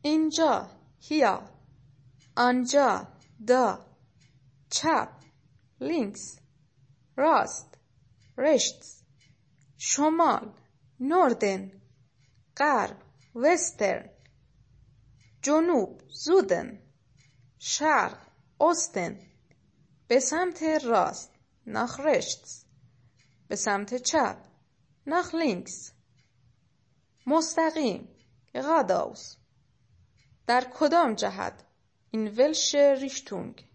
اینجا hier، آنجا da، چپ links، راست rechts، شمال Norden، غرب Western، جنوب Süden، شرق Osten، به سمت راست nach rechts، به سمت چپ nach links، مستقیم geradeaus، در کدام جهت in welche Richtung،